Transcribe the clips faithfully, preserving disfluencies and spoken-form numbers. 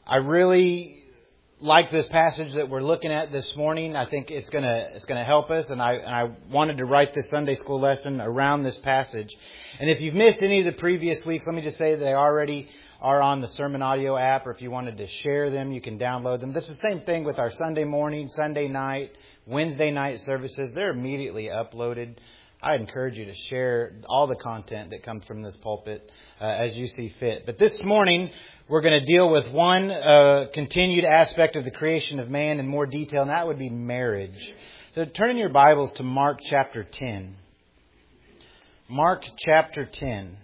I really like this passage that we're looking at this morning. I think it's gonna it's gonna help us, and I and I wanted to write this Sunday school lesson around this passage. And if you've missed any of the previous weeks, let me just say that they already are on the Sermon Audio app, or if you wanted to share them, you can download them. This is the same thing with our Sunday morning, Sunday night, Wednesday night services. They're immediately uploaded. I encourage you to share all the content that comes from this pulpit uh, as you see fit. But this morning, we're going to deal with one uh, continued aspect of the creation of man in more detail, and that would be marriage. So turn in your Bibles to Mark chapter ten. Mark chapter ten.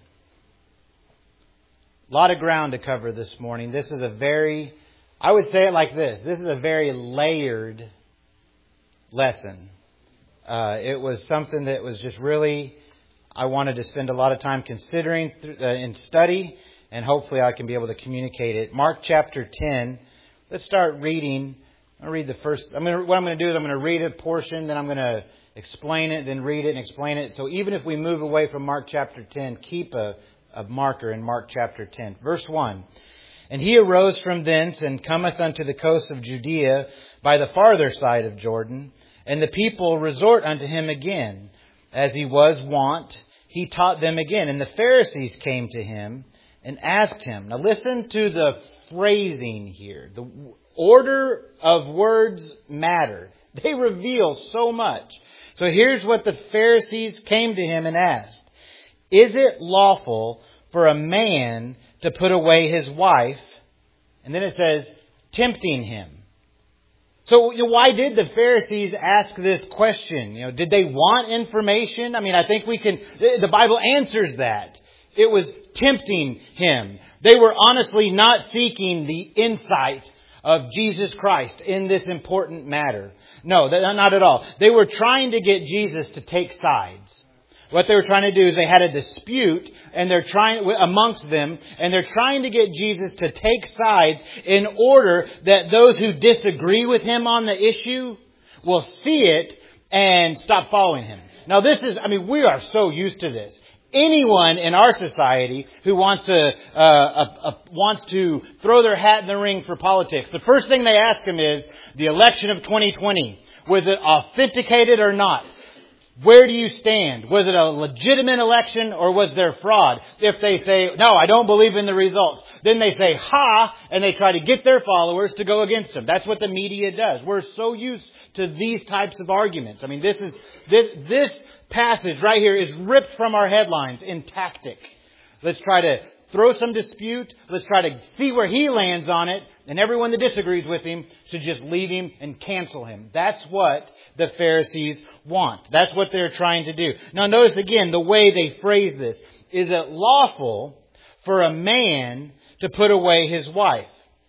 A lot of ground to cover this morning. This is a very, I would say it like this. This is a very layered lesson. Uh, it was something that was just really, I wanted to spend a lot of time considering th- uh, in study. And hopefully I can be able to communicate it. Mark chapter ten. Let's start reading. I'm going to read the first. I'm going to, what I'm going to do is I'm going to read a portion, then I'm going to explain it, then read it and explain it. So even if we move away from Mark chapter ten, keep a, a marker in Mark chapter ten. Verse one. And he arose from thence and cometh unto the coast of Judea by the farther side of Jordan. And the people resort unto him again. As he was wont, he taught them again. And the Pharisees came to him and asked him. Now listen to the phrasing here. The order of words matter. They reveal so much. So here's what the Pharisees came to him and asked. Is it lawful for a man to put away his wife? And then it says, tempting him. So you know, why did the Pharisees ask this question? You know, did they want information? I mean, I think we can, the Bible answers that. It was tempting him. They were honestly not seeking the insight of Jesus Christ in this important matter. No, not at all. They were trying to get Jesus to take sides. What they were trying to do is they had a dispute and they're trying amongst them and they're trying to get Jesus to take sides in order that those who disagree with him on the issue will see it and stop following him. Now this is, I mean, we are so used to this. Anyone in our society who wants to uh, uh, uh, wants to throw their hat in the ring for politics, the first thing they ask him is the election of twenty twenty. Was it authenticated or not? Where do you stand? Was it a legitimate election or was there fraud? If they say, no, I don't believe in the results, then they say, ha, and they try to get their followers to go against them. That's what the media does. We're so used to these types of arguments. I mean, this is, this, this passage right here is ripped from our headlines in tactic. Let's try to throw some dispute. Let's try to see where he lands on it. And everyone that disagrees with him should just leave him and cancel him. That's what the Pharisees want. That's what they're trying to do. Now notice again the way they phrase this. Is it lawful for a man to put away his wife?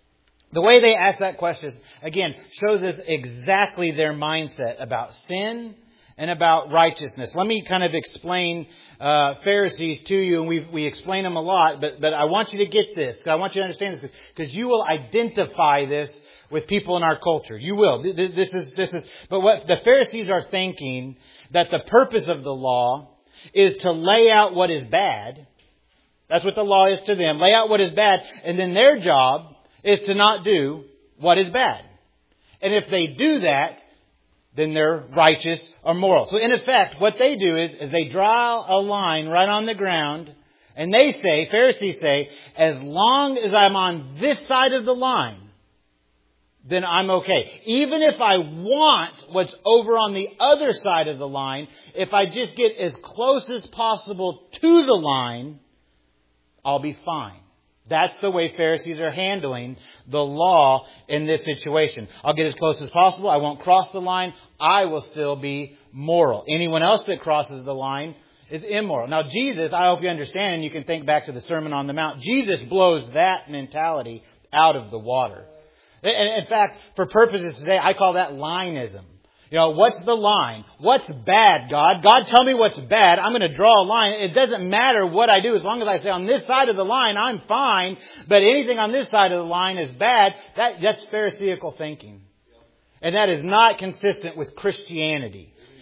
The way they ask that question, again, shows us exactly their mindset about sin and about righteousness. Let me kind of explain uh, Pharisees to you, and we we explain them a lot, but but I want you to get this. I want you to understand this because you will identify this with people in our culture. You will. This is this is. But what the Pharisees are thinking that the purpose of the law is to lay out what is bad. That's what the law is to them. Lay out what is bad, and then their job is to not do what is bad. And if they do that, then they're righteous or moral. So in effect, what they do is, is they draw a line right on the ground. And they say, Pharisees say, as long as I'm on this side of the line, then I'm okay. Even if I want what's over on the other side of the line, if I just get as close as possible to the line, I'll be fine. That's the way Pharisees are handling the law in this situation. I'll get as close as possible. I won't cross the line. I will still be moral. Anyone else that crosses the line is immoral. Now, Jesus, I hope you understand, and you can think back to the Sermon on the Mount. Jesus blows that mentality out of the water. And in fact, for purposes today, I call that lineism. You know, what's the line? What's bad, God? God, tell me what's bad. I'm going to draw a line. It doesn't matter what I do. As long as I say on this side of the line, I'm fine. But anything on this side of the line is bad. That, that's Pharisaical thinking. And that is not consistent with Christianity.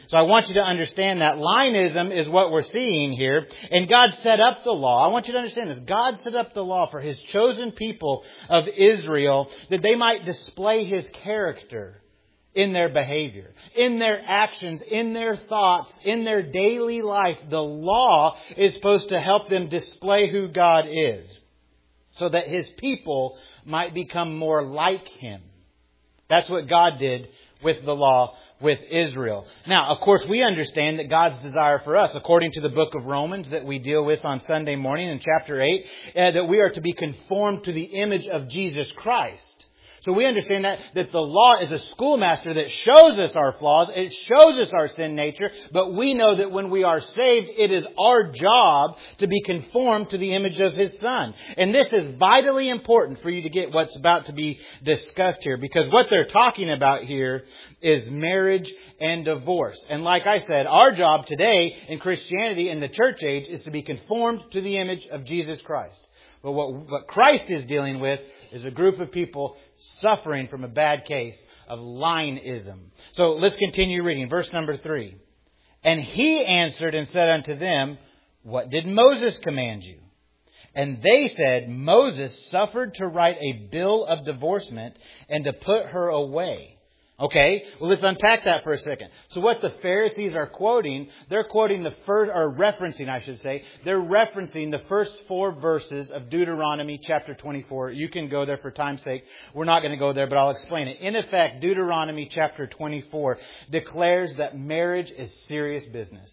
So I want you to understand that lineism is what we're seeing here. And God set up the law. I want you to understand this. God set up the law for His chosen people of Israel that they might display His character in their behavior, in their actions, in their thoughts, in their daily life. The law is supposed to help them display who God is so that His people might become more like Him. That's what God did with the law with Israel. Now, of course, we understand that God's desire for us, according to the book of Romans that we deal with on Sunday morning in chapter eight, uh, that we are to be conformed to the image of Jesus Christ. So we understand that, that the law is a schoolmaster that shows us our flaws. It shows us our sin nature. But we know that when we are saved, it is our job to be conformed to the image of His Son. And this is vitally important for you to get what's about to be discussed here. Because what they're talking about here is marriage and divorce. And like I said, our job today in Christianity in the church age is to be conformed to the image of Jesus Christ. But what, what Christ is dealing with is a group of people suffering from a bad case of lineism. So let's continue reading. Verse number three. And He answered and said unto them, What did Moses command you? And they said, Moses suffered to write a bill of divorcement and to put her away. Okay, well, let's unpack that for a second. So what the Pharisees are quoting, they're quoting the first, or referencing, I should say, they're referencing the first four verses of Deuteronomy chapter twenty-four. You can go there for time's sake. We're not going to go there, but I'll explain it. In effect, Deuteronomy chapter twenty-four declares that marriage is serious business.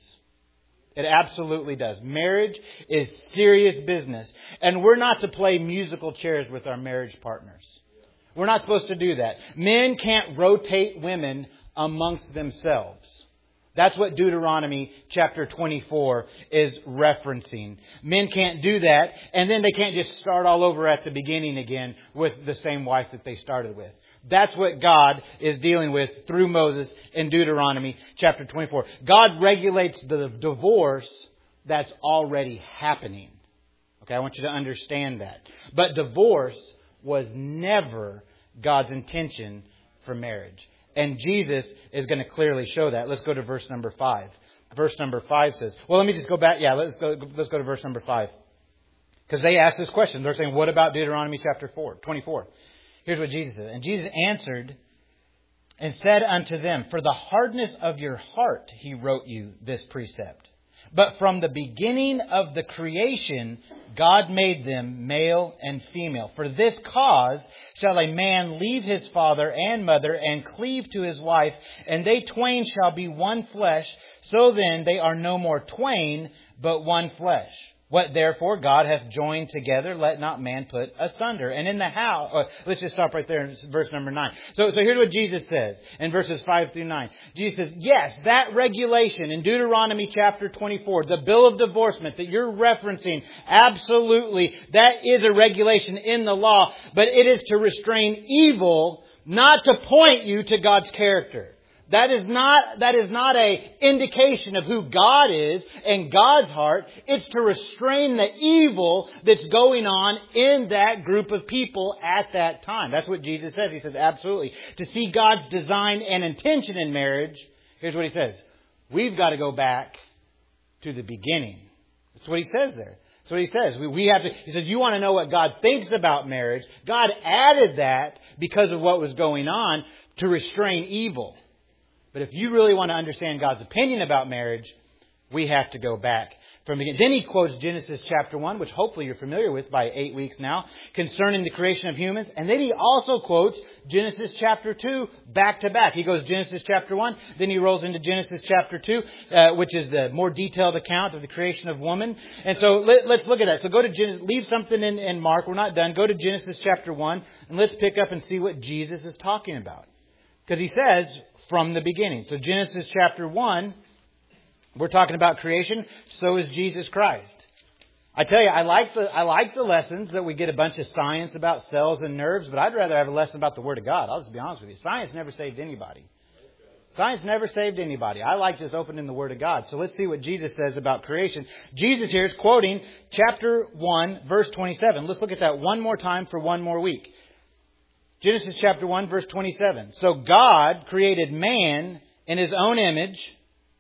It absolutely does. Marriage is serious business. And we're not to play musical chairs with our marriage partners. We're not supposed to do that. Men can't rotate women amongst themselves. That's what Deuteronomy chapter twenty-four is referencing. Men can't do that, and then they can't just start all over at the beginning again with the same wife that they started with. That's what God is dealing with through Moses in Deuteronomy chapter twenty-four. God regulates the divorce that's already happening. Okay, I want you to understand that. But divorce was never God's intention for marriage. And Jesus is going to clearly show that. Let's go to verse number five. Verse number five says, well, let me just go back. Yeah, let's go, let's go to verse number five. Because they asked this question. They're saying, what about Deuteronomy chapter four, twenty-four? Here's what Jesus said. And Jesus answered and said unto them, For the hardness of your heart, He wrote you this precept. But from the beginning of the creation, God made them male and female. For this cause shall a man leave his father and mother and cleave to his wife, and they twain shall be one flesh. So then they are no more twain, but one flesh. What therefore God hath joined together, let not man put asunder. And in the how, uh, let's just stop right there in verse number nine. So, so here's what Jesus says in verses five through nine. Jesus says, yes, that regulation in Deuteronomy chapter twenty-four, the bill of divorcement that you're referencing, absolutely, that is a regulation in the law, but it is to restrain evil, not to point you to God's character. That is not, that is not a indication of who God is and God's heart. It's to restrain the evil that's going on in that group of people at that time. That's what Jesus says. He says, absolutely. To see God's design and intention in marriage, here's what He says. We've got to go back to the beginning. That's what He says there. That's what He says. We, we have to, He says, you want to know what God thinks about marriage? God added that because of what was going on to restrain evil. But if you really want to understand God's opinion about marriage, we have to go back from the beginning. Then He quotes Genesis chapter one, which hopefully you're familiar with by eight weeks now, concerning the creation of humans. And then He also quotes Genesis chapter two back to back. He goes Genesis chapter one, then He rolls into Genesis chapter two, uh, which is the more detailed account of the creation of woman. And so let, let's look at that. So go to Genesis, leave something in, in Mark. We're not done. Go to Genesis chapter one, and let's pick up and see what Jesus is talking about. Because He says, from the beginning. So Genesis chapter one, we're talking about creation. So is Jesus Christ. I tell you, I like the I like the lessons that we get a bunch of science about cells and nerves, but I'd rather have a lesson about the Word of God. I'll just be honest with you. Science never saved anybody. Science never saved anybody. I like just opening the Word of God. So let's see what Jesus says about creation. Jesus here is quoting chapter one, verse twenty-seven. Let's look at that one more time for one more week. Genesis chapter one, verse twenty-seven. So God created man in His own image.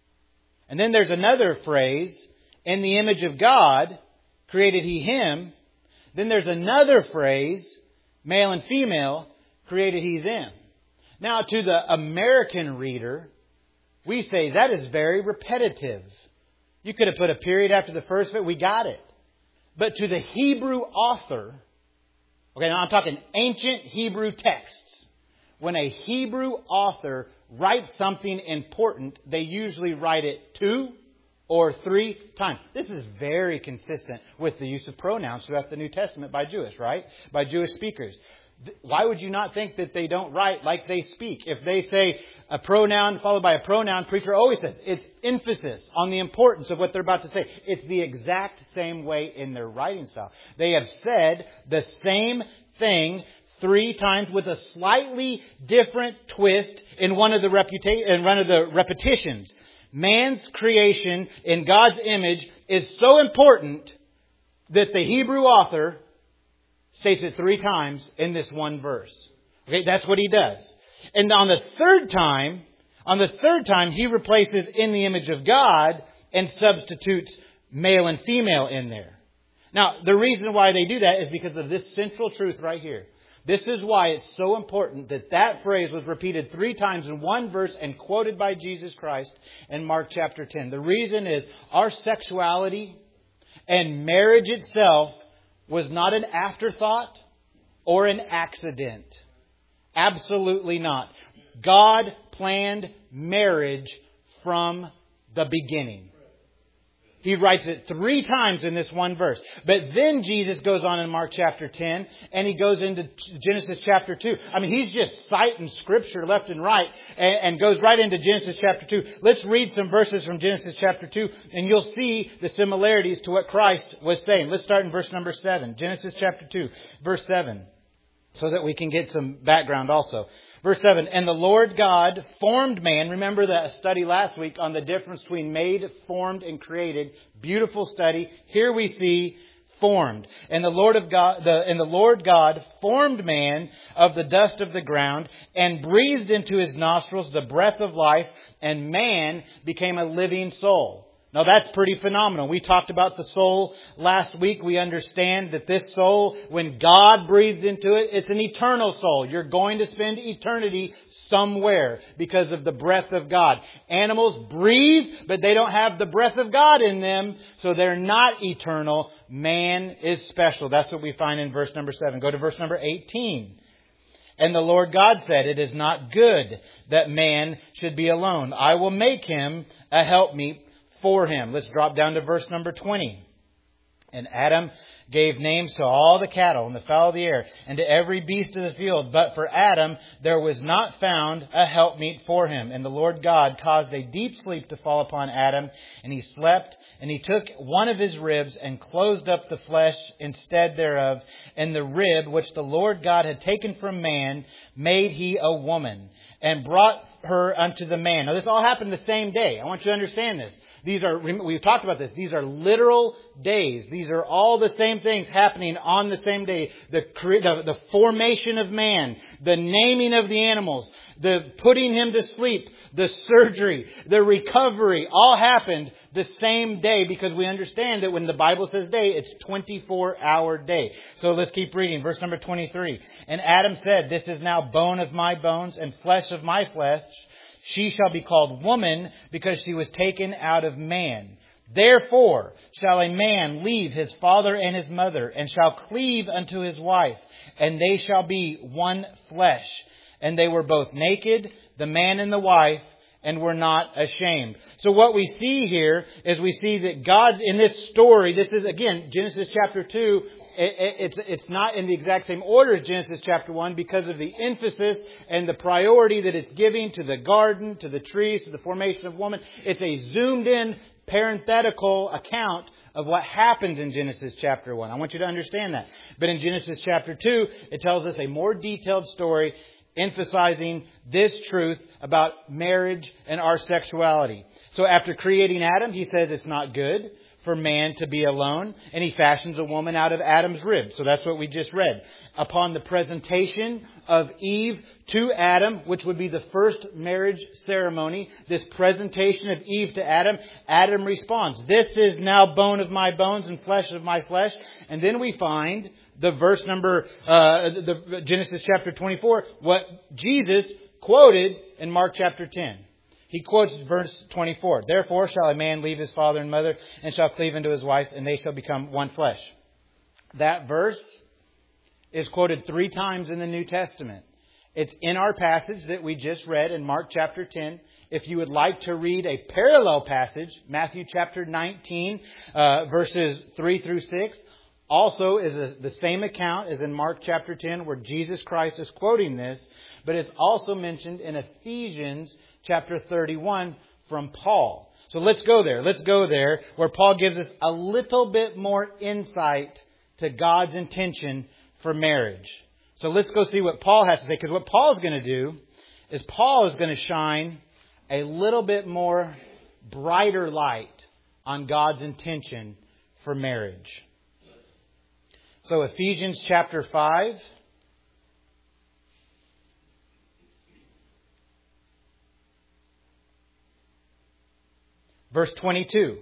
And then there's another phrase, in the image of God created He him. Then there's another phrase, male and female created He them. Now, to the American reader, we say that is very repetitive. You could have put a period after the first of it. We got it. But to the Hebrew author, okay, now I'm talking ancient Hebrew texts. When a Hebrew author writes something important, they usually write it two or three times. This is very consistent with the use of pronouns throughout the New Testament by Jewish, right? By Jewish speakers. Why would you not think that they don't write like they speak? If they say a pronoun followed by a pronoun, preacher always says it's emphasis on the importance of what they're about to say. It's the exact same way in their writing style. They have said the same thing three times with a slightly different twist in one of the reputa- in one of the repetitions. Man's creation in God's image is so important that the Hebrew author states it three times in this one verse. Okay, that's what he does. And on the third time, on the third time, he replaces in the image of God and substitutes male and female in there. Now, the reason why they do that is because of this central truth right here. This is why it's so important that that phrase was repeated three times in one verse and quoted by Jesus Christ in Mark chapter ten. The reason is our sexuality and marriage itself was not an afterthought or an accident. Absolutely not. God planned marriage from the beginning. He writes it three times in this one verse. But then Jesus goes on in Mark chapter ten and he goes into Genesis chapter two. I mean, he's just citing scripture left and right and, and goes right into Genesis chapter two. Let's read some verses from Genesis chapter two and you'll see the similarities to what Christ was saying. Let's start in verse number seven. Genesis chapter two, verse seven, so that we can get some background also. Verse seven, and the Lord God formed man. Remember that study last week on the difference between made, formed, and created. Beautiful study. Here we see formed. And the Lord of God, the, and the Lord God formed man of the dust of the ground and breathed into his nostrils the breath of life, and man became a living soul. Now that's pretty phenomenal. We talked about the soul last week. We understand that this soul, when God breathed into it, it's an eternal soul. You're going to spend eternity somewhere because of the breath of God. Animals breathe, but they don't have the breath of God in them, so they're not eternal. Man is special. That's what we find in verse number seven. Go to verse number eighteen. And the Lord God said, it is not good that man should be alone. I will make him a helpmeet for him. Let's drop down to verse number twenty. And Adam gave names to all the cattle and the fowl of the air and to every beast of the field. But for Adam there was not found a helpmeet for him. And the Lord God caused a deep sleep to fall upon Adam, and he slept. And he took one of his ribs and closed up the flesh instead thereof. And the rib which the Lord God had taken from man made he a woman, and brought her unto the man. Now this all happened the same day. I want you to understand this. These are, we've talked about this. These are literal days. These are all the same things happening on the same day. The, the, the formation of man, the naming of the animals, the putting him to sleep, the surgery, the recovery, all happened the same day, because we understand that when the Bible says day, it's twenty-four hour day. So let's keep reading. Verse number twenty-three. And Adam said, this is now bone of my bones and flesh of my flesh. She shall be called woman, because she was taken out of man. Therefore shall a man leave his father and his mother, and shall cleave unto his wife, and they shall be one flesh. And they were both naked, the man and the wife, and were not ashamed. So what we see here is we see that God, in this story, this is again Genesis chapter two. It's it's not in the exact same order as Genesis chapter one, because of the emphasis and the priority that it's giving to the garden, to the trees, to the formation of woman. It's a zoomed in parenthetical account of what happens in Genesis chapter one. I want you to understand that. But in Genesis chapter two, it tells us a more detailed story emphasizing this truth about marriage and our sexuality. So after creating Adam, he says it's not good for man to be alone, and He fashions a woman out of Adam's rib. So that's what we just read. Upon the presentation of Eve to Adam, which would be the first marriage ceremony, this presentation of Eve to Adam, Adam responds, "This is now bone of my bones and flesh of my flesh." And then we find the verse number, uh, the Genesis chapter twenty-four, what Jesus quoted in Mark chapter ten. He quotes verse twenty-four. "Therefore shall a man leave his father and mother, and shall cleave unto his wife, and they shall become one flesh." That verse is quoted three times in the New Testament. It's in our passage that we just read in Mark chapter ten. If you would like to read a parallel passage, Matthew chapter nineteen, uh, verses three through six, also is a, the same account as in Mark chapter ten, where Jesus Christ is quoting this, but it's also mentioned in Ephesians chapter thirty-one from Paul. So let's go there. Let's go there, where Paul gives us a little bit more insight to God's intention for marriage. So let's go see what Paul has to say, because what Paul's going to do is Paul is going to shine a little bit more brighter light on God's intention for marriage. So Ephesians chapter five. Verse twenty-two.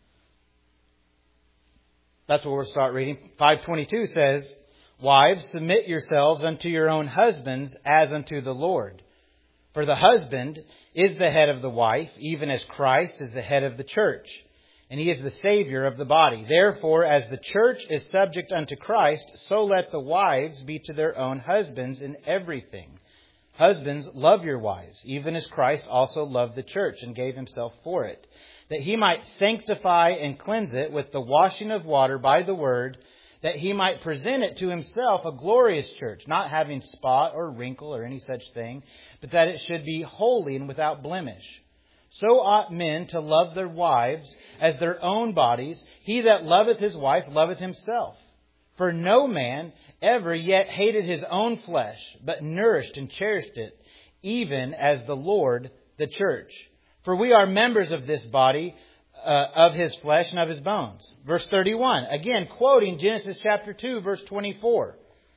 That's what we'll start reading. five twenty-two says, "Wives, submit yourselves unto your own husbands as unto the Lord. For the husband is the head of the wife, even as Christ is the head of the church. And He is the Savior of the body. Therefore, as the church is subject unto Christ, so let the wives be to their own husbands in everything. Husbands, love your wives, even as Christ also loved the church and gave Himself for it, that He might sanctify and cleanse it with the washing of water by the word, that He might present it to Himself a glorious church, not having spot or wrinkle or any such thing, but that it should be holy and without blemish. So ought men to love their wives as their own bodies. He that loveth his wife loveth himself. For no man ever yet hated his own flesh, but nourished and cherished it, even as the Lord the church. For we are members of this body, uh, of His flesh and of His bones." Verse thirty-one, again quoting Genesis chapter two, verse twenty-four.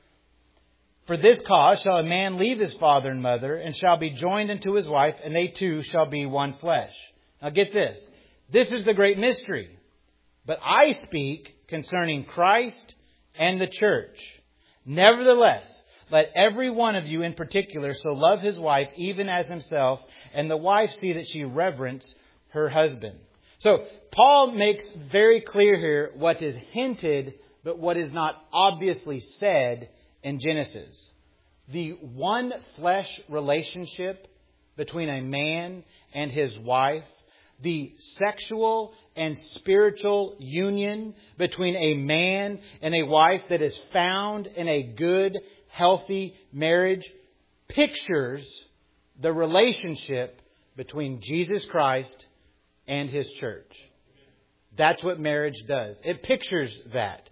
"For this cause shall a man leave his father and mother, and shall be joined unto his wife, and they two shall be one flesh." Now get this. This is the great mystery. "But I speak concerning Christ and the church. Nevertheless, let every one of you in particular so love his wife even as himself, and the wife see that she reverence her husband." So Paul makes very clear here what is hinted, but what is not obviously said in Genesis. The one flesh relationship between a man and his wife, the sexual and spiritual union between a man and a wife that is found in a good, healthy marriage, pictures the relationship between Jesus Christ and His church. That's what marriage does. It pictures that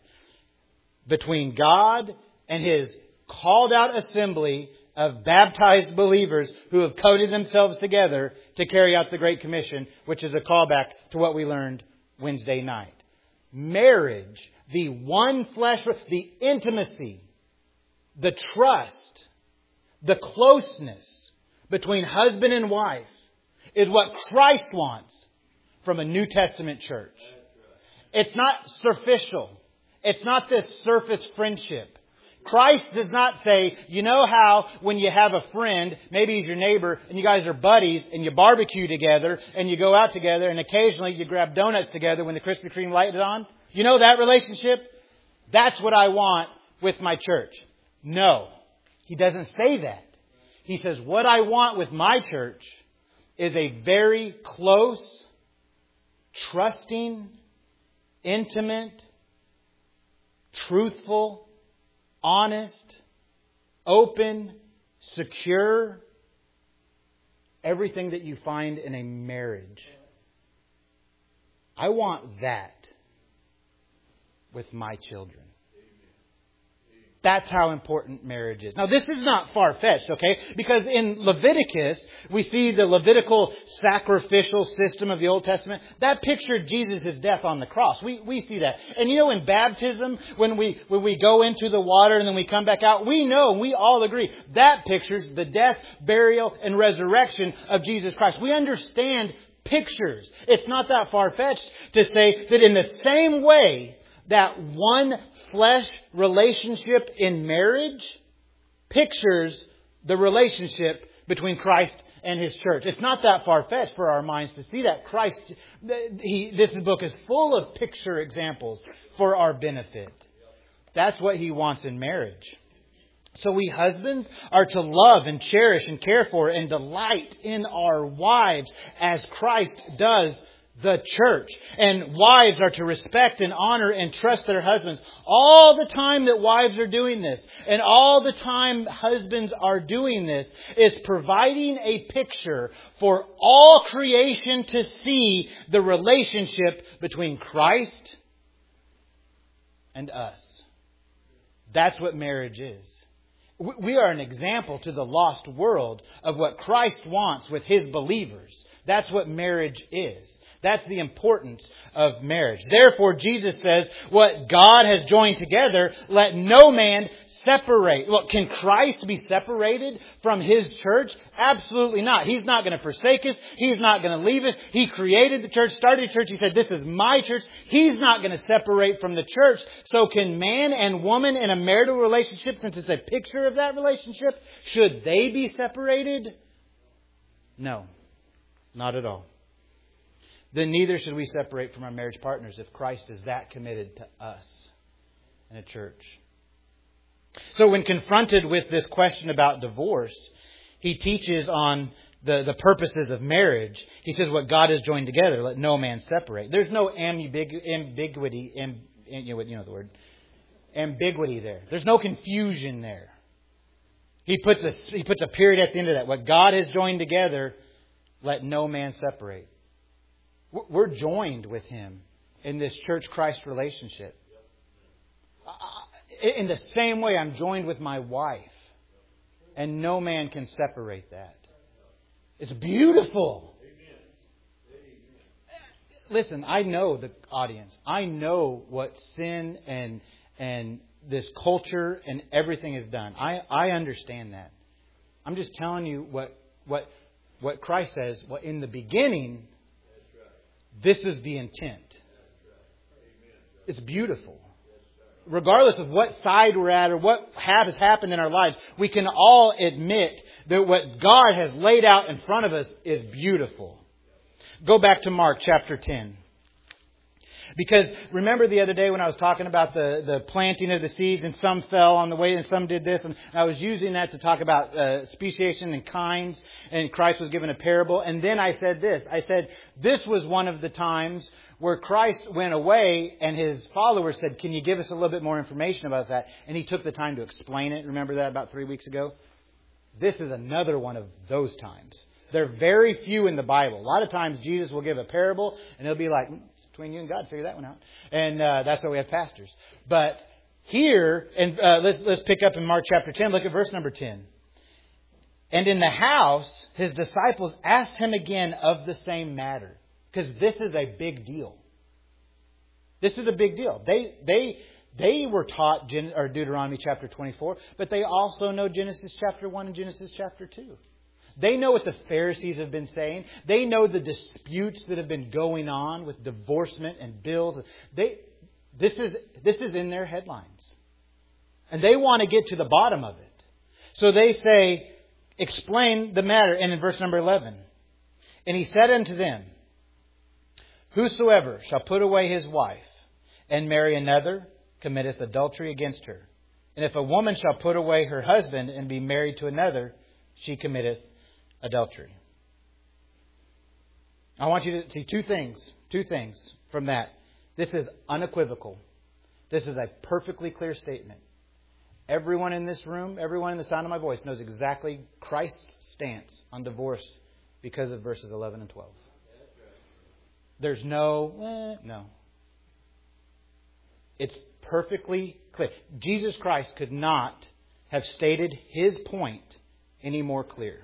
between God and His called out assembly of baptized believers who have coated themselves together to carry out the Great Commission, which is a callback to what we learned Wednesday night. Marriage, the one flesh, the intimacy, the trust, the closeness between husband and wife is what Christ wants from a New Testament church. It's not superficial. It's not this surface friendship. Christ does not say, you know how when you have a friend, maybe he's your neighbor, and you guys are buddies, and you barbecue together, and you go out together, and occasionally you grab donuts together when the Krispy Kreme light is on? You know that relationship? That's what I want with my church. No, He doesn't say that. He says, what I want with my church is a very close, trusting, intimate, truthful, honest, open, secure, everything that you find in a marriage. I want that with my children. That's how important marriage is. Now, this is not far-fetched, okay? Because in Leviticus, we see the Levitical sacrificial system of the Old Testament. That pictured Jesus' death on the cross. We we see that. And you know, in baptism, when we when we go into the water and then we come back out, we know, we all agree, that pictures the death, burial, and resurrection of Jesus Christ. We understand pictures. It's not that far-fetched to say that in the same way that one flesh relationship in marriage pictures the relationship between Christ and His church. It's not that far-fetched for our minds to see that. Christ, he, this book is full of picture examples for our benefit. That's what He wants in marriage. So we husbands are to love and cherish and care for and delight in our wives as Christ does the church. And wives are to respect and honor and trust their husbands. All the time that wives are doing this, and all the time husbands are doing this, is providing a picture for all creation to see the relationship between Christ and us. That's what marriage is. We are an example to the lost world of what Christ wants with His believers. That's what marriage is. That's the importance of marriage. Therefore, Jesus says, what God has joined together, let no man separate. Well, can Christ be separated from His church? Absolutely not. He's not going to forsake us. He's not going to leave us. He created the church, started the church. He said, this is my church. He's not going to separate from the church. So can man and woman in a marital relationship, since it's a picture of that relationship, should they be separated? No, not at all. Then neither should we separate from our marriage partners if Christ is that committed to us in a church. So when confronted with this question about divorce, he teaches on the, the purposes of marriage. He says, what God has joined together, let no man separate. There's no ambigu- ambiguity, amb, you know, you know the word, ambiguity there. There's no confusion there. He puts a, he puts a period at the end of that. What God has joined together, let no man separate. We're joined with Him in this church-Christ relationship. In the same way I'm joined with my wife. And no man can separate that. It's beautiful. Listen, I know the audience. I know what sin and and this culture and everything has done. I, I understand that. I'm just telling you what what what Christ says. Well, in the beginning, this is the intent. It's beautiful. Regardless of what side we're at or what has happened in our lives, we can all admit that what God has laid out in front of us is beautiful. Go back to Mark chapter ten. Because remember the other day when I was talking about the, the planting of the seeds, and some fell on the way and some did this. And I was using that to talk about uh, speciation and kinds. And Christ was given a parable. And then I said this. I said, this was one of the times where Christ went away and His followers said, can you give us a little bit more information about that? And He took the time to explain it. Remember that about three weeks ago? This is another one of those times. There are very few in the Bible. A lot of times Jesus will give a parable and He'll be like, between you and God, figure that one out. And uh, that's why we have pastors. But here, and uh, let's let's pick up in Mark chapter ten. Look at verse number ten. And in the house, His disciples asked Him again of the same matter, because this is a big deal. This is a big deal. They they they were taught Gen- or Deuteronomy chapter twenty-four, but they also know Genesis chapter one and Genesis chapter two. They know what the Pharisees have been saying. They know the disputes that have been going on with divorcement and bills. They, this is, this is in their headlines. And they want to get to the bottom of it. So they say, explain the matter. And in verse number eleven, and He said unto them, whosoever shall put away his wife and marry another committeth adultery against her. And if a woman shall put away her husband and be married to another, she committeth adultery. I want you to see two things. Two things from that. This is unequivocal. This is a perfectly clear statement. Everyone in this room, everyone in the sound of my voice knows exactly Christ's stance on divorce because of verses eleven and twelve. There's no, eh, no. It's perfectly clear. Jesus Christ could not have stated His point any more clear.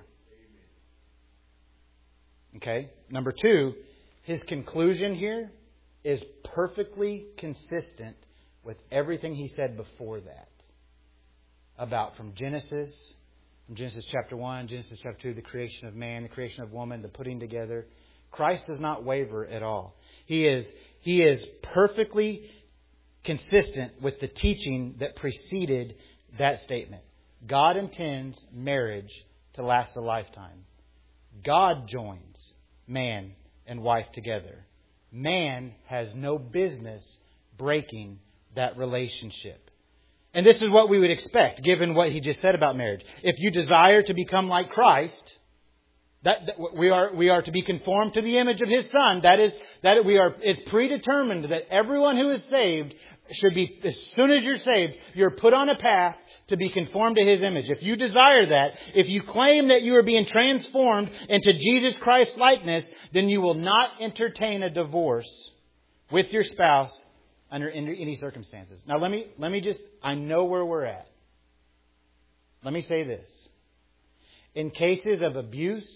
Okay? Number two, His conclusion here is perfectly consistent with everything He said before that. About from Genesis, from Genesis chapter one, Genesis chapter two, the creation of man, the creation of woman, the putting together. Christ does not waver at all. He is, he is perfectly consistent with the teaching that preceded that statement. God intends marriage to last a lifetime. God joins man and wife together. Man has no business breaking that relationship. And this is what we would expect, given what he just said about marriage. If you desire to become like Christ, that, that we are we are to be conformed to the image of His Son. That is that we are. It's predetermined that everyone who is saved should be, as soon as you're saved, you're put on a path to be conformed to His image. If you desire that, if you claim that you are being transformed into Jesus Christ's likeness, then you will not entertain a divorce with your spouse under any circumstances. Now let me let me just, I know where we're at. Let me say this. In cases of abuse,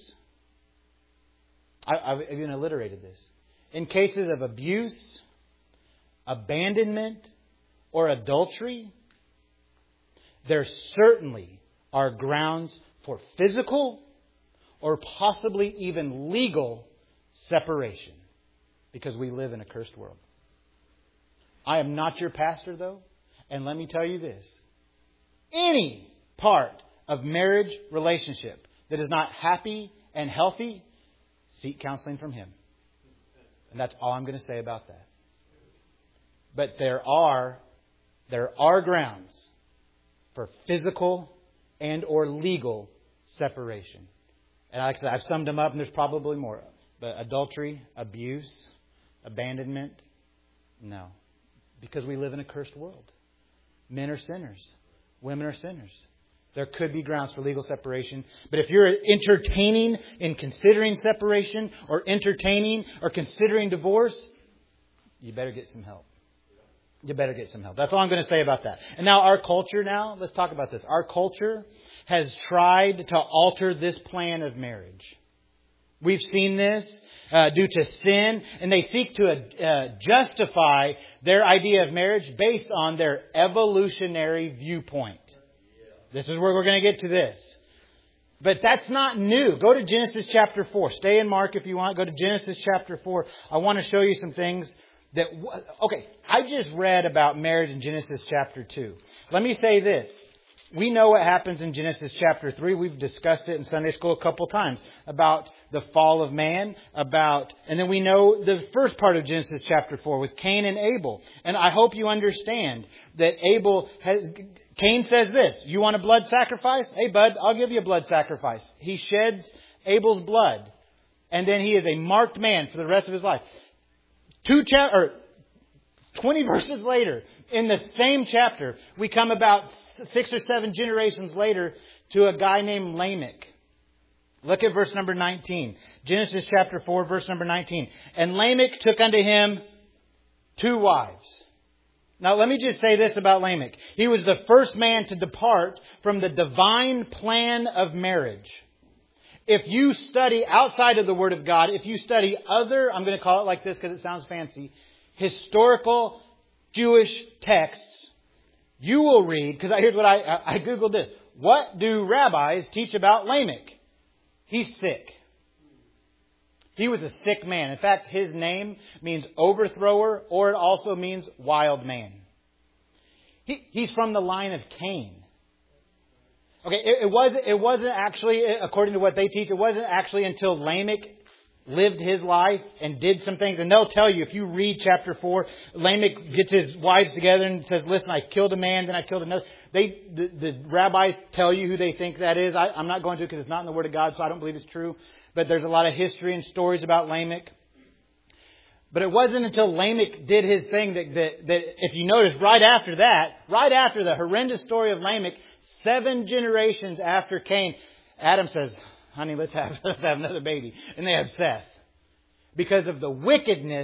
I, I've even alliterated this. In cases of abuse, abandonment, or adultery, there certainly are grounds for physical or possibly even legal separation, because we live in a cursed world. I am not your pastor, though, and let me tell you this. Any part of marriage relationship that is not happy and healthy, seek counseling from Him. And that's all I'm going to say about that. But there are there are grounds for physical and or legal separation. And like I said, I've summed them up, and there's probably more. But adultery, abuse, abandonment, no. Because we live in a cursed world. Men are sinners. Women are sinners. There could be grounds for legal separation. But if you're entertaining and considering separation, or entertaining or considering divorce, you better get some help. You better get some help. That's all I'm going to say about that. And now our culture now, let's talk about this. Our culture has tried to alter this plan of marriage. We've seen this uh, due to sin, and they seek to uh, justify their idea of marriage based on their evolutionary viewpoint. This is where we're going to get to this. But that's not new. Go to Genesis chapter four. Stay in Mark if you want. Go to Genesis chapter four. I want to show you some things that... Okay, I just read about marriage in Genesis chapter two. Let me say this. We know what happens in Genesis chapter three. We've discussed it in Sunday school a couple times about the fall of man, about, and then we know the first part of Genesis chapter four with Cain and Abel. And I hope you understand that Abel has, Cain says this, you want a blood sacrifice? Hey bud, I'll give you a blood sacrifice. He sheds Abel's blood, and then he is a marked man for the rest of his life. Two cha- or twenty verses later, in the same chapter, we come about six or seven generations later to a guy named Lamech. Look at verse number nineteen. Genesis chapter four, verse number nineteen. And Lamech took unto him two wives. Now let me just say this about Lamech. He was the first man to depart from the divine plan of marriage. If you study outside of the Word of God, if you study other, I'm going to call it like this because it sounds fancy, historical Jewish texts, you will read, because here's what I, I, I Googled this. What do rabbis teach about Lamech? He's sick. He was a sick man. In fact, his name means overthrower, or it also means wild man. He, he's from the line of Cain. Okay, it, it, was, it wasn't actually, according to what they teach, it wasn't actually until Lamech lived his life and did some things. And they'll tell you, if you read chapter four, Lamech gets his wives together and says, listen, I killed a man, then I killed another. They, the, the rabbis tell you who they think that is. I, I'm not going to because it's not in the Word of God, so I don't believe it's true. But there's a lot of history and stories about Lamech. But it wasn't until Lamech did his thing that, that, that if you notice, right after that, right after the horrendous story of Lamech, seven generations after Cain, Adam says, honey, let's have, let's have another baby. And they have Seth. Because of the wickedness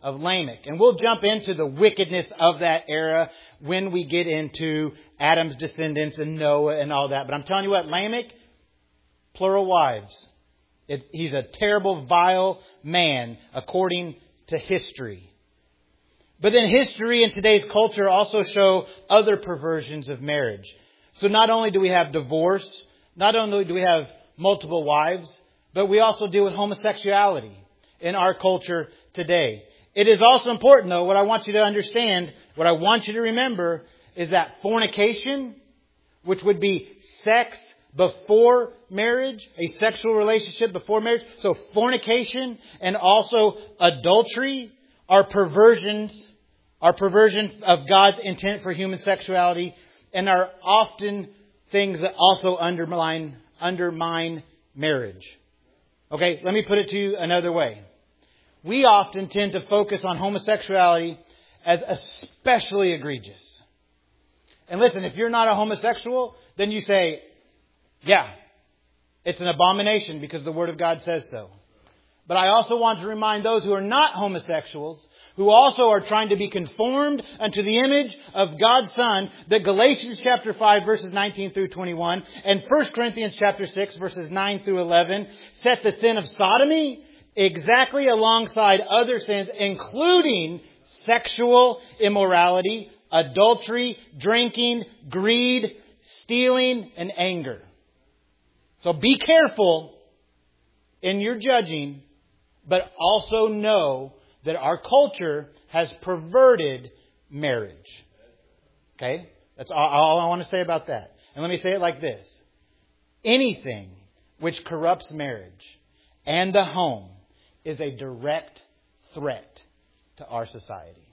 of Lamech. And we'll jump into the wickedness of that era when we get into Adam's descendants and Noah and all that. But I'm telling you what, Lamech, plural wives. It, he's a terrible, vile man according to history. But then history and today's culture also show other perversions of marriage. So not only do we have divorce, not only do we have multiple wives, but we also deal with homosexuality in our culture today. It is also important, though, what I want you to understand, what I want you to remember, is that fornication, which would be sex before marriage, a sexual relationship before marriage. So fornication and also adultery are perversions, are perversion of God's intent for human sexuality, and are often things that also undermine, undermine marriage. Okay, let me put it to you another way. We often tend to focus on homosexuality as especially egregious. And listen, if you're not a homosexual, then you say, yeah, it's an abomination because the Word of God says so. But I also want to remind those who are not homosexuals, who also are trying to be conformed unto the image of God's Son, that Galatians chapter five verses nineteen through twenty-one and First Corinthians chapter six verses nine through eleven set the sin of sodomy exactly alongside other sins, including sexual immorality, adultery, drinking, greed, stealing, and anger. So be careful in your judging, but also know that our culture has perverted marriage. Okay? That's all, all I want to say about that. And let me say it like this. Anything which corrupts marriage and the home is a direct threat to our society.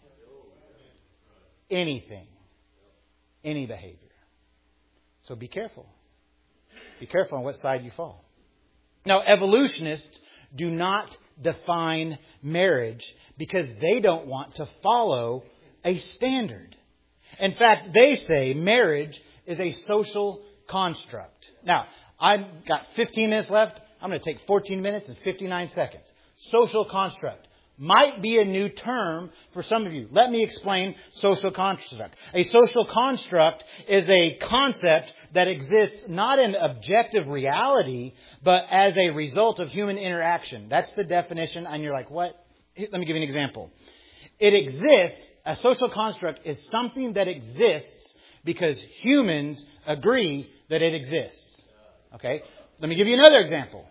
Anything. Any behavior. So be careful. Be careful on what side you fall. Now, evolutionists do not define marriage because they don't want to follow a standard. In fact, they say marriage is a social construct. Now, I've got fifteen minutes left. I'm going to take fourteen minutes and fifty-nine seconds. Social construct might be a new term for some of you. Let me explain social construct. A social construct is a concept that exists not in objective reality, but as a result of human interaction. That's the definition. And you're like, what? Let me give you an example. It exists, a social construct is something that exists because humans agree that it exists. Okay? Let me give you another example.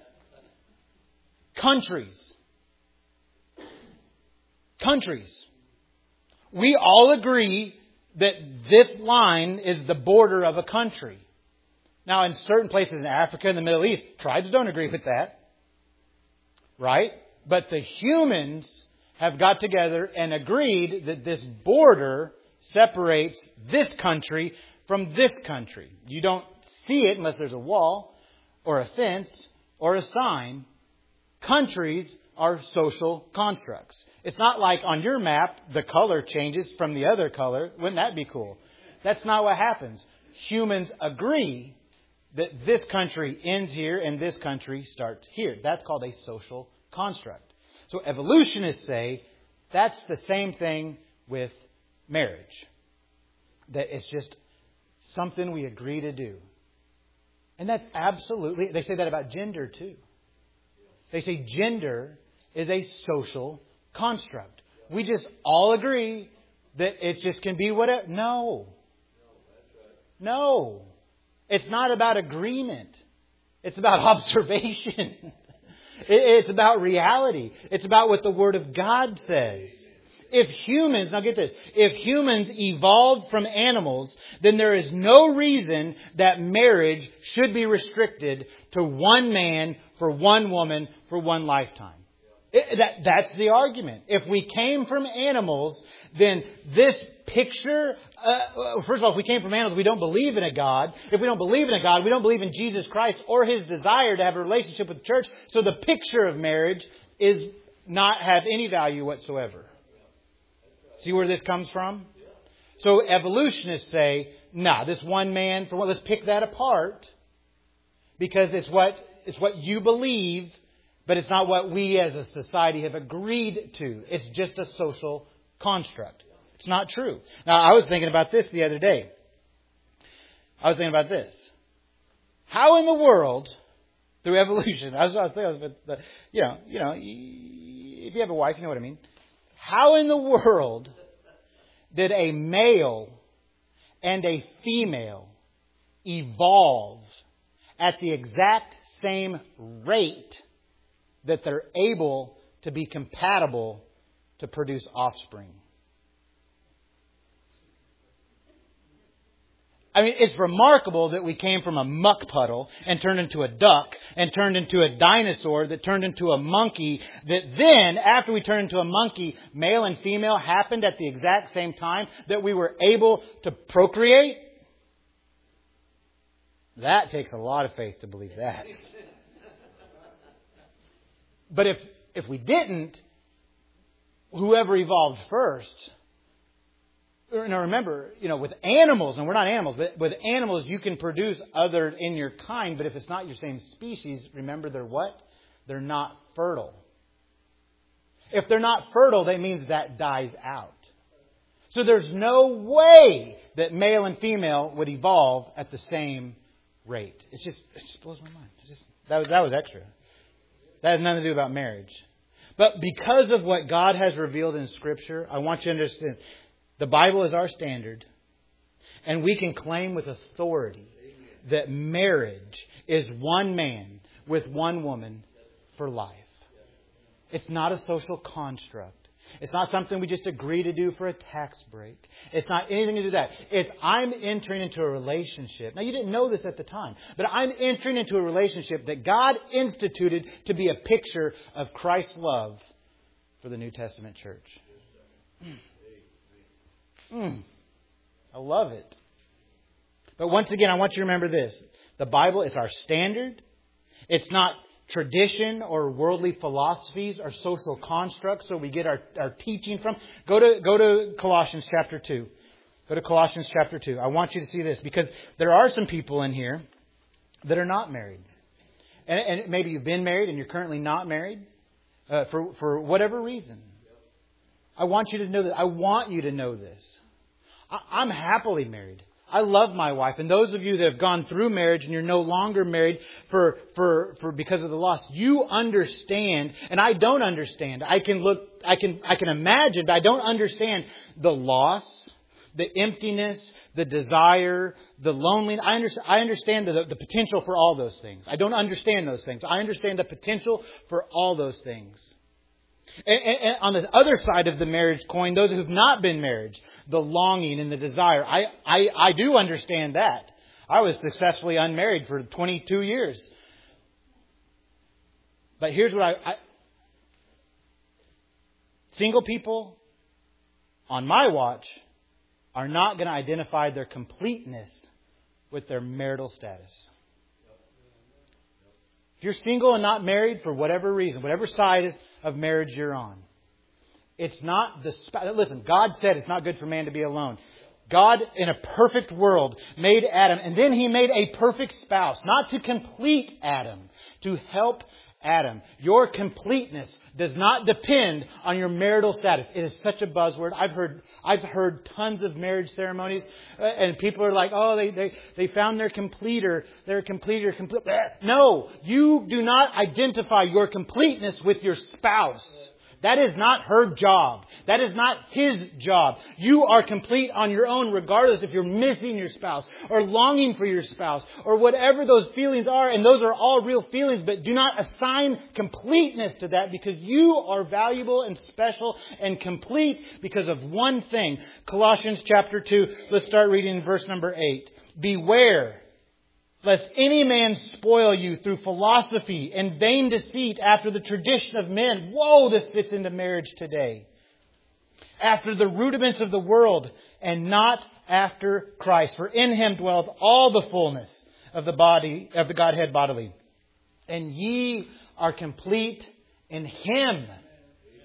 Countries. Countries. We all agree that this line is the border of a country. Now, in certain places in Africa and the Middle East, tribes don't agree with that. Right? But the humans have got together and agreed that this border separates this country from this country. You don't see it unless there's a wall or a fence or a sign. Countries are social constructs. It's not like on your map, the color changes from the other color. Wouldn't that be cool? That's not what happens. Humans agree that this country ends here and this country starts here. That's called a social construct. So evolutionists say that's the same thing with marriage. That it's just something we agree to do. And that's absolutely, they say that about gender too. They say gender is a social construct. We just all agree that it just can be whatever. No. No. It's not about agreement. It's about observation. It's about reality. It's about what the Word of God says. If humans, now get this, if humans evolved from animals, then there is no reason that marriage should be restricted to one man for one woman for one lifetime. It, that, that's the argument. If we came from animals, then this picture, uh, first of all, if we came from animals, we don't believe in a God. If we don't believe in a God, we don't believe in Jesus Christ or His desire to have a relationship with the church. So the picture of marriage is not have any value whatsoever. See where this comes from? So evolutionists say, nah, this one man, for what, let's pick that apart because it's what it's what you believe But it's not what we as a society have agreed to. It's just a social construct. It's not true. Now, I was thinking about this the other day. I was thinking about this. How in the world, through evolution, I was, I was thinking, but you know, you know, if you have a wife, you know what I mean. How in the world did a male and a female evolve at the exact same rate that they're able to be compatible to produce offspring? I mean, it's remarkable that we came from a muck puddle and turned into a duck and turned into a dinosaur that turned into a monkey, that then, after we turned into a monkey, male and female happened at the exact same time, that we were able to procreate. That takes a lot of faith to believe that. But if if we didn't, whoever evolved first... Now remember, you know, with animals, and we're not animals, but with animals you can produce other in your kind, but if it's not your same species, remember they're what? They're not fertile. If they're not fertile, that means that dies out. So there's no way that male and female would evolve at the same rate. It's just, it just blows my mind. It's just, that was, that was extra. That has nothing to do about marriage. But because of what God has revealed in Scripture, I want you to understand, the Bible is our standard, and we can claim with authority that marriage is one man with one woman for life. It's not a social construct. It's not something we just agree to do for a tax break. It's not anything to do with that. It's I'm entering into a relationship. Now, you didn't know this at the time, but I'm entering into a relationship that God instituted to be a picture of Christ's love for the New Testament church. Mm. Mm, I love it. But once again, I want you to remember this. The Bible is our standard. It's not tradition or worldly philosophies or social constructs so we get our, our teaching from. Go to, go to Colossians chapter two. Go to Colossians chapter two. I want you to see this because there are some people in here that are not married. And, and maybe you've been married and you're currently not married uh, for, for whatever reason. I want you to know that. I want you to know this. I, I'm happily married. I love my wife. And those of you that have gone through marriage and you're no longer married for, for, for because of the loss, you understand, and I don't understand. I can look, I can, I can imagine, but I don't understand the loss, the emptiness, the desire, the loneliness. I understand, I understand the, the potential for all those things. I don't understand those things. I understand the potential for all those things. And, and, and on the other side of the marriage coin, those who have not been married, the longing and the desire. I, I, I do understand that. I was successfully unmarried for twenty-two years. But here's what I, I... Single people on my watch are not going to identify their completeness with their marital status. If you're single and not married for whatever reason, whatever side of marriage you're on, it's not the spouse. Listen, God said it's not good for man to be alone. God, in a perfect world, made Adam, and then He made a perfect spouse, not to complete Adam, to help Adam. Your completeness does not depend on your marital status. It is such a buzzword. I've heard, I've heard tons of marriage ceremonies, uh, and people are like, "Oh, they they they found their completer, their completer, complete." No, you do not identify your completeness with your spouse. That is not her job. That is not his job. You are complete on your own, regardless if you're missing your spouse or longing for your spouse or whatever those feelings are. And those are all real feelings, but do not assign completeness to that, because you are valuable and special and complete because of one thing. Colossians chapter two, let's start reading in verse number eight. Beware lest any man spoil you through philosophy and vain deceit after the tradition of men. Whoa, this fits into marriage today. After the rudiments of the world, and not after Christ. For in Him dwelleth all the fullness of the body, of the Godhead bodily. And ye are complete in Him.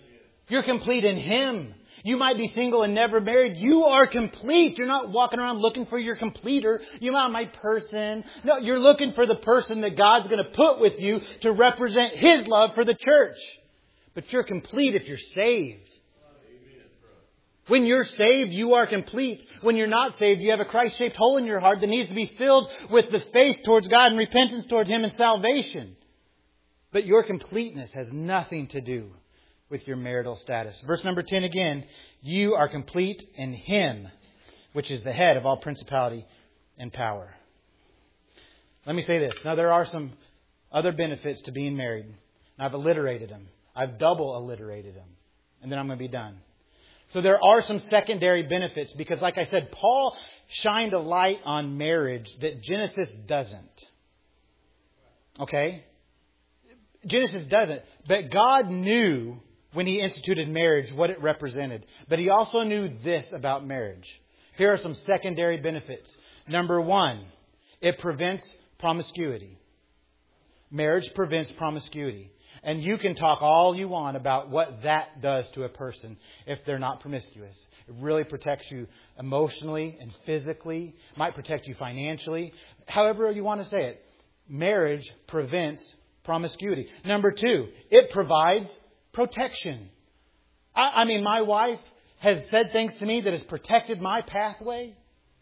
You're complete in Him. You might be single and never married. You are complete. You're not walking around looking for your completer. You're not my person. No, you're looking for the person that God's going to put with you to represent His love for the church. But you're complete if you're saved. When you're saved, you are complete. When you're not saved, you have a Christ-shaped hole in your heart that needs to be filled with the faith towards God and repentance towards Him and salvation. But your completeness has nothing to do with your marital status. Verse number ten again, you are complete in Him, which is the head of all principality and power. Let me say this. Now there are some other benefits to being married. And I've alliterated them. I've double alliterated them. And then I'm going to be done. So there are some secondary benefits because, like I said, Paul shined a light on marriage that Genesis doesn't. Okay? Genesis doesn't. But God knew when He instituted marriage what it represented. But He also knew this about marriage. Here are some secondary benefits. Number one, it prevents promiscuity. Marriage prevents promiscuity. And you can talk all you want about what that does to a person if they're not promiscuous. It really protects you emotionally and physically. It might protect you financially. However you want to say it. Marriage prevents promiscuity. Number two, it provides protection. I, I mean, my wife has said things to me that has protected my pathway.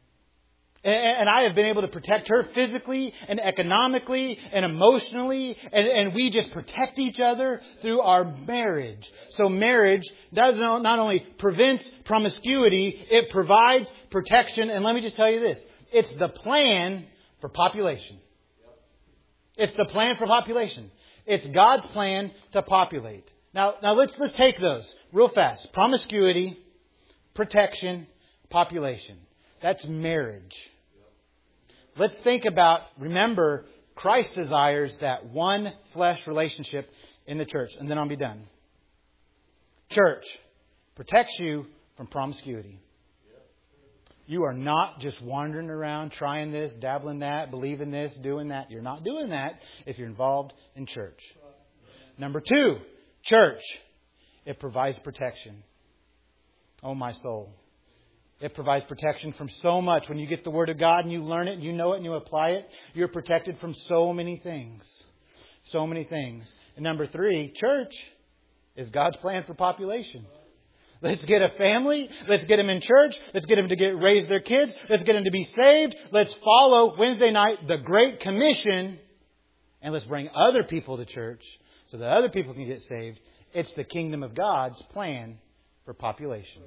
And I have been able to protect her physically and economically and emotionally. And, and we just protect each other through our marriage. So marriage does not only prevents promiscuity, it provides protection. And let me just tell you this. It's the plan for population. It's the plan for population. It's God's plan to populate. Now, now let's, let's take those real fast. Promiscuity, protection, population. That's marriage. Let's think about, remember, Christ desires that one flesh relationship in the church. And then I'll be done. Church protects you from promiscuity. You are not just wandering around trying this, dabbling that, believing this, doing that. You're not doing that if you're involved in church. Number two, church. It provides protection. Oh, my soul. It provides protection from so much. When you get the Word of God and you learn it and you know it and you apply it, you're protected from so many things. So many things. And number three, church is God's plan for population. Let's get a family. Let's get them in church. Let's get them to get raise their kids. Let's get them to be saved. Let's follow Wednesday night, the Great Commission. And let's bring other people to church so that other people can get saved. It's the kingdom of God's plan for population.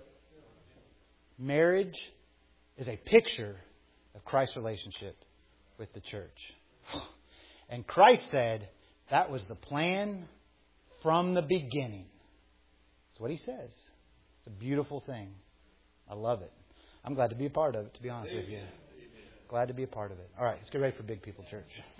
Marriage is a picture of Christ's relationship with the church. And Christ said that was the plan from the beginning. That's what He says. It's a beautiful thing. I love it. I'm glad to be a part of it, to be honest with you. Glad to be a part of it. All right, let's get ready for Big People Church.